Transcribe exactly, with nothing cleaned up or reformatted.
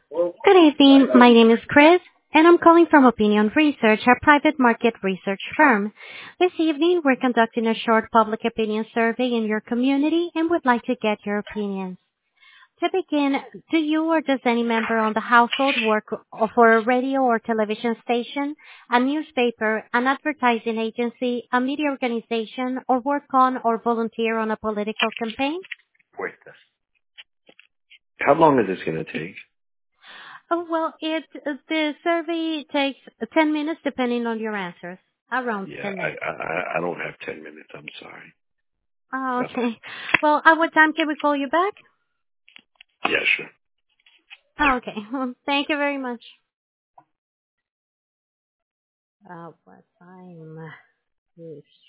Good evening. My name is Chris, and I'm calling from Opinion Research, a private market research firm. This evening, we're conducting a short public opinion survey in your community and would like to get your opinions. To begin, do you or does any member on the household work for a radio or television station, a newspaper, an advertising agency, a media organization, or work on or volunteer on a political campaign? Wait, how long is this going to take? Oh, well, it the survey takes ten minutes depending on your answers. Around Yeah, ten I, minutes. I, I I don't have ten minutes. I'm sorry. Oh, Bye-bye. okay. Well, at what time can we call you back? Yeah, sure. Oh, okay. Well, thank you very much. Uh, what time? Yes.